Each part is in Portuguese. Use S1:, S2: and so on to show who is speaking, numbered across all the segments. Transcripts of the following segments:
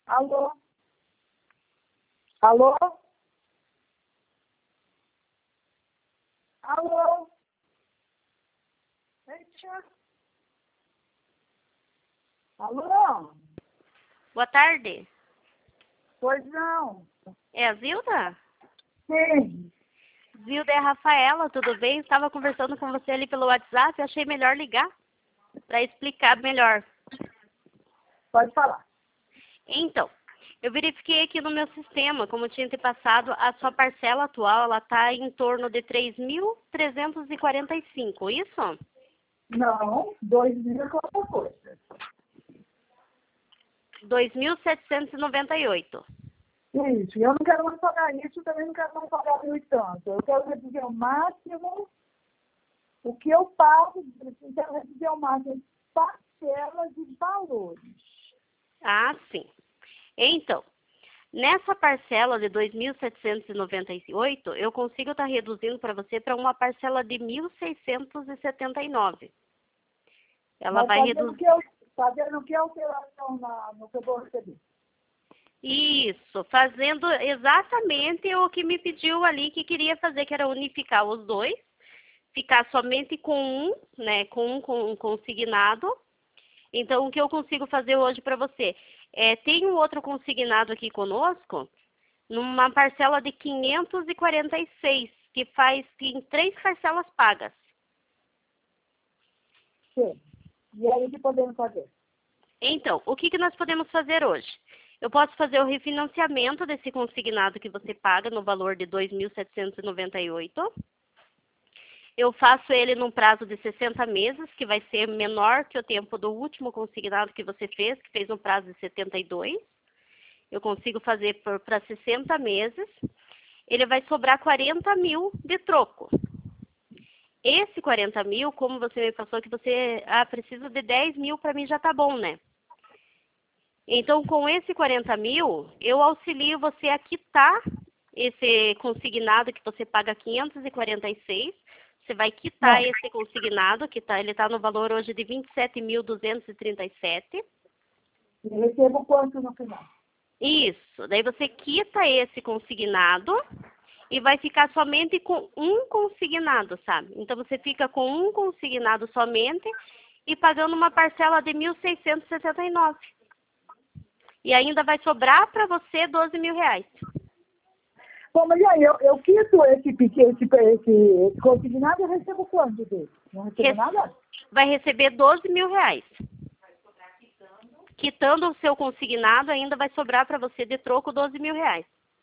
S1: Alô? Alô? Alô? Eita. Alô?
S2: Boa tarde.
S1: Pois não.
S2: É a Zilda?
S1: Sim.
S2: Zilda, é a Rafaela, tudo bem? Estava conversando com você ali pelo WhatsApp, achei melhor ligar para explicar melhor.
S1: Pode falar.
S2: Então, eu verifiquei aqui no meu sistema, como tinha te passado, a sua parcela atual, ela está em torno de 3.345, isso?
S1: Não, 2.000 qualquer coisa.
S2: 2.798.
S1: Isso. Eu não quero mais pagar isso, também não quero mais pagar mil e tanto. Eu quero reduzir ao máximo o que eu pago, eu quero reduzir ao máximo parcelas de valores.
S2: Ah, sim. Então, nessa parcela de 2.798, eu consigo estar reduzindo para você para uma parcela de 1.679. Ela
S1: Mas
S2: vai reduzir.
S1: fazendo que alteração no que eu vou receber?
S2: Isso, fazendo exatamente o que me pediu ali que queria fazer, que era unificar os dois, ficar somente com um, né, com um consignado. Então, o que eu consigo fazer hoje para você? Tem um outro consignado aqui conosco, numa parcela de 546, que faz em 3 parcelas pagas.
S1: Sim. E aí, o que podemos fazer?
S2: Então, o que nós podemos fazer hoje? Eu posso fazer o refinanciamento desse consignado que você paga no valor de 2.798. Eu faço ele num prazo de 60 meses, que vai ser menor que o tempo do último consignado que você fez, que fez um prazo de 72. Eu consigo fazer para 60 meses. Ele vai sobrar 40 mil de troco. Esse 40 mil, como você me passou que você precisa de 10 mil, para mim já tá bom, né? Então, com esse 40 mil, eu auxilio você a quitar esse consignado que você paga 546. Você vai quitar esse consignado, que ele está no valor hoje de 27.237.
S1: E recebo quanto no final?
S2: Isso. Daí você quita esse consignado e vai ficar somente com um consignado, sabe? Então, você fica com um consignado somente e pagando uma parcela de 1.669. E ainda vai sobrar para você 12 mil reais.
S1: Bom, mas aí, eu quito esse consignado, eu recebo quanto dele? Não recebo nada?
S2: Vai receber 12 mil reais. Quitando o seu consignado, ainda vai sobrar para você de troco 12 mil reais.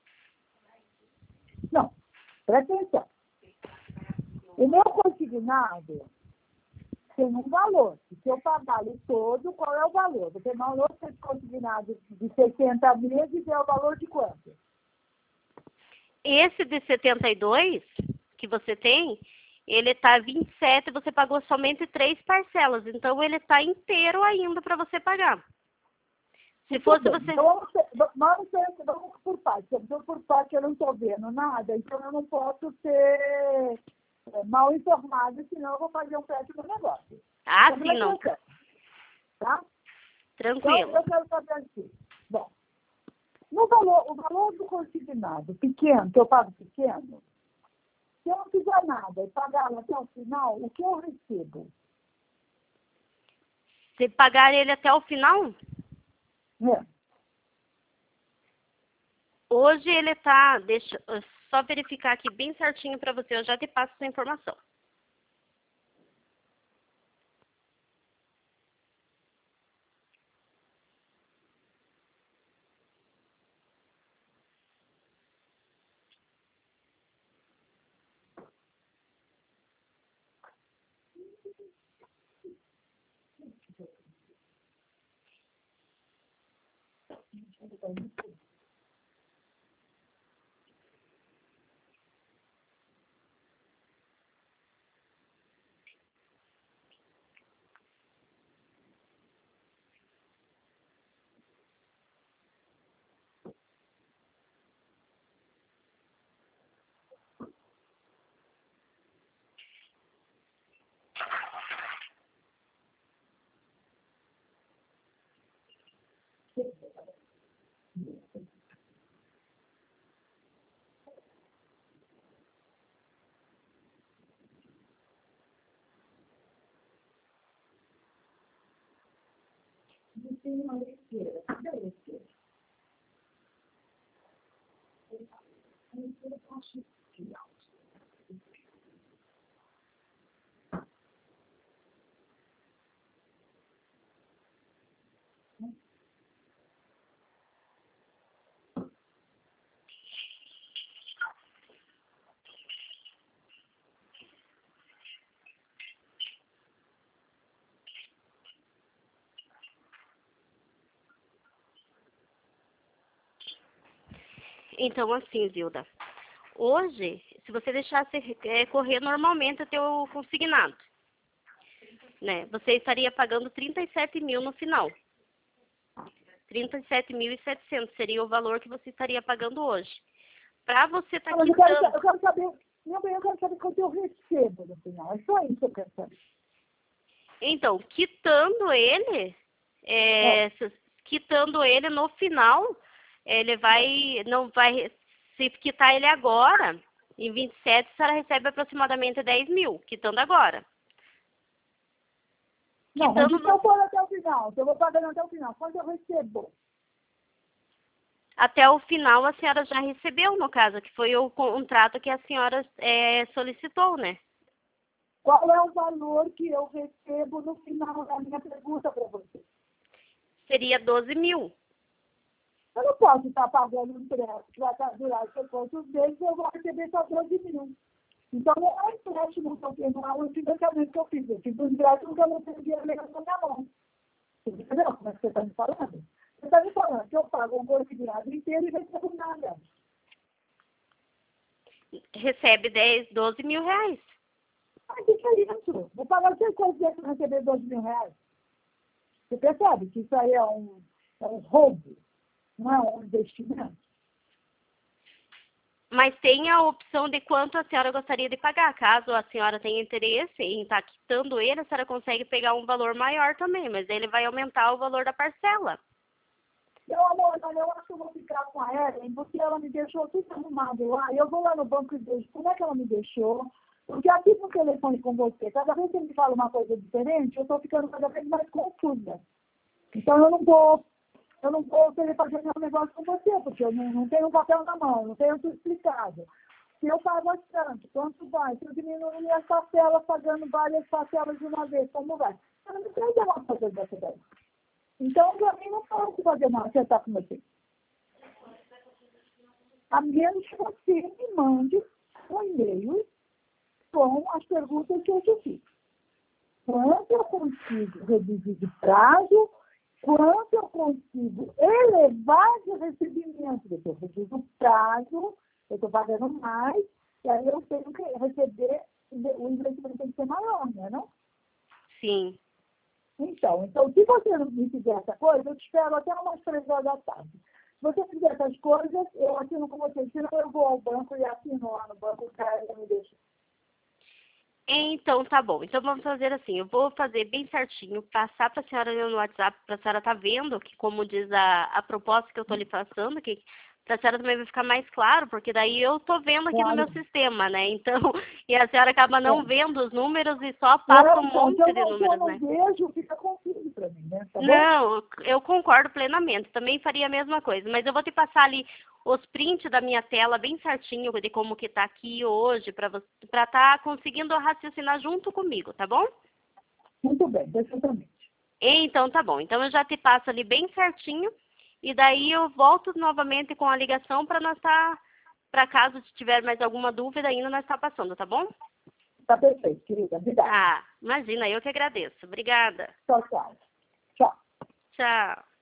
S1: Não, presta atenção. O meu consignado tem um valor. Se eu pagar ele todo, qual é o valor? Você falou que esse consignado de 60 meses é o valor de quanto?
S2: Esse de 72 que você tem, ele está 27, você pagou somente 3 parcelas. Então, ele está inteiro ainda para você pagar. Se fosse você...
S1: Então, vamos por parte. Então, por parte eu não estou vendo nada, então eu não posso ser mal informado, senão eu vou fazer um péssimo negócio.
S2: Ah,
S1: Então,
S2: sim, não.
S1: tá?
S2: Tranquilo.
S1: Então, eu quero saber assim. Bom, o valor do consignado pequeno, que eu pago pequeno, se eu não fizer nada e pagar até o final, o que eu recebo?
S2: Se pagar ele até o final, hoje ele está... Deixa eu só verificar aqui bem certinho para você, eu já te passo essa informação.
S1: de cima à esquerda. Cadê a esquerda? Eu posso tirar.
S2: Então, assim, Zilda, hoje, se você deixasse correr normalmente o teu consignado, né, você estaria pagando 37 mil no final. 37.700 seria o valor que você estaria pagando hoje. Para você estar quitando...
S1: Eu quero saber, eu quero saber quanto eu recebo no final. É só isso que eu quero saber.
S2: Então, quitando ele, no final, ele não vai, se quitar ele agora, em 27, a senhora recebe aproximadamente 10 mil, quitando agora.
S1: Não, mas se eu for até o final, se eu vou pagando até o final, quanto eu recebo?
S2: Até o final a senhora já recebeu, no caso, que foi o contrato que a senhora solicitou, né?
S1: Qual é o valor que eu recebo no final da minha pergunta para você?
S2: Seria 12 mil.
S1: Eu não posso estar pagando um empréstimo que vai durar quantos meses, eu vou receber só 12 mil. Então, não é um empréstimo que eu fiz, não é um financiamento que eu fiz. Eu fiz um empréstimo que eu não tenho dinheiro legal na minha mão. Entendeu como é que você está me falando? Você está me falando que eu pago um consignado inteiro e não recebo nada.
S2: Recebe 12 mil reais.
S1: Ah, que é isso? Vou pagar 6 coisas para receber 12 mil reais. Você percebe que isso aí é um roubo, não é um investimento?
S2: Mas tem a opção de quanto a senhora gostaria de pagar. Caso a senhora tenha interesse em estar quitando ele, a senhora consegue pegar um valor maior também, mas ele vai aumentar o valor da parcela.
S1: Meu amor, eu acho que eu vou ficar com a Ellen, porque ela me deixou tudo arrumado lá. Eu vou lá no banco e vejo como é que ela me deixou. Porque aqui no telefone com você, cada vez que ele me fala uma coisa diferente, eu estou ficando cada vez mais confusa. Então eu não vou querer fazer meu negócio com você, porque eu não tenho um papel na mão, não tenho tudo explicado. Se eu pago tanto, quanto vai? Se eu diminuir minhas parcelas, pagando várias parcelas de uma vez, como vai? Eu não tenho uma coisa dessa daí. Então, para mim, não posso fazer uma acertar com você. A menos que você me mande um e-mail com as perguntas que eu te fiz. Quanto eu consigo reduzir de prazo, quanto eu consigo elevar de recebimento. Eu reduzo o prazo, eu estou pagando mais, e aí eu tenho que receber, o investimento tem que ser maior, não é não?
S2: Sim.
S1: Então, se você não me fizer essa coisa, eu te espero até umas 3 horas da tarde. Se você fizer essas coisas, eu assino com você. Senão eu vou ao banco e assino lá no banco, o cara me deixa.
S2: Então, tá bom. Então, vamos fazer assim. Eu vou fazer bem certinho, passar para a senhora no WhatsApp, para a senhora estar vendo, que como diz a proposta que eu estou lhe passando, que para a senhora também vai ficar mais claro, porque daí eu estou vendo aqui no meu sistema, né? Então, e a senhora acaba não vendo os números e só passa um monte de números, né?
S1: Se eu não vejo, fica confuso para mim, né? Tá bom?
S2: Não, eu concordo plenamente. Também faria a mesma coisa. Mas eu vou te passar ali os prints da minha tela bem certinho de como que tá aqui hoje, para estar conseguindo raciocinar junto comigo, tá bom?
S1: Muito bem, perfeitamente.
S2: Então, tá bom. Então, eu já te passo ali bem certinho. E daí eu volto novamente com a ligação para nós estar, para caso tiver mais alguma dúvida ainda, nós estar passando, tá bom?
S1: Tá perfeito, querida. Obrigada.
S2: Ah, imagina, eu que agradeço. Obrigada.
S1: Tchau, tchau. Tchau.
S2: Tchau.